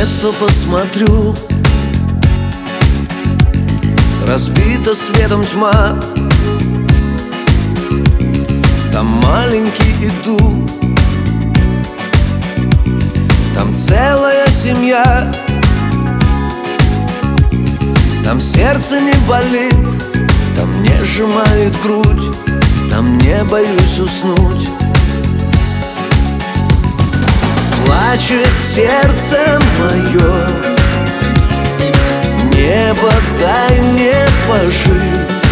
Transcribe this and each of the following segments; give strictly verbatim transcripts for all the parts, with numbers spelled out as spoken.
детство посмотрю, разбита светом тьма. Там маленький иду, там целая семья. Там сердце не болит, там не сжимает грудь, там не боюсь уснуть. Плачет сердце мое, небо дай мне пожить.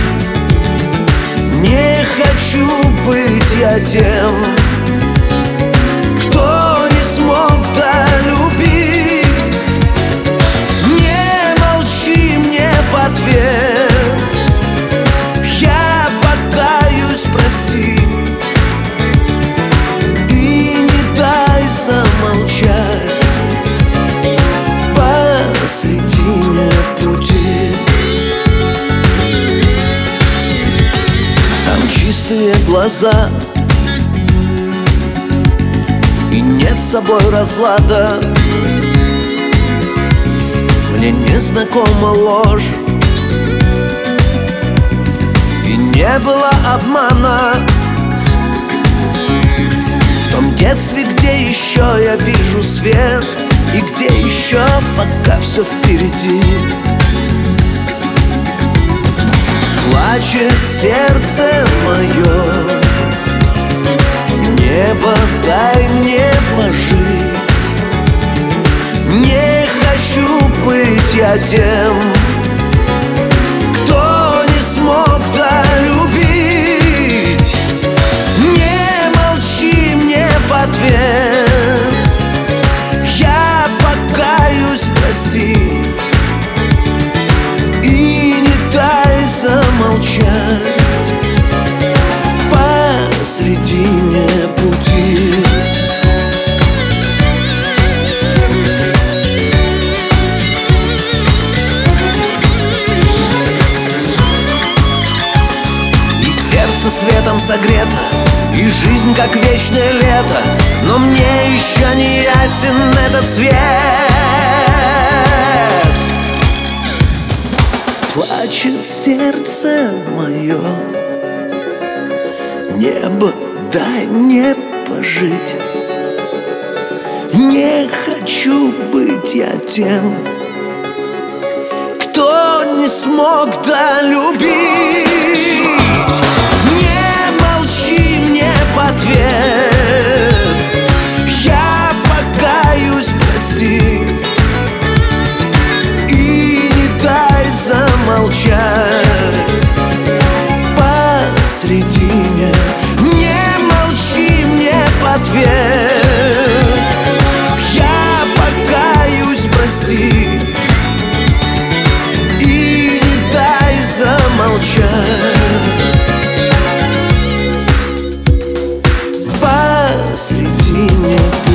Не хочу быть я тем, кто не смог долюбить. Не молчи мне в ответ, я покаюсь, прости. Замолчать посредине пути. Там чистые глаза и нет с собой разлада. Мне незнакома ложь и не было обмана. В том детстве, где еще я вижу свет, и где еще пока все впереди. Плачет сердце мое, небо дай мне пожить. Не хочу быть я тем, кто не смог долюбить. В ответ я покаюсь, прости. И не дай замолчать посредине пути. И сердце светом согрето, и жизнь как вечное лето, но мне еще не ясен этот цвет. Плачет сердце мое, небо дай мне пожить. Не хочу быть я тем, кто не смог долюбить. В ответ я покаюсь, прости. И не дай замолчать посредине. Не молчи мне в ответ, я покаюсь, прости. И не дай замолчать посредине.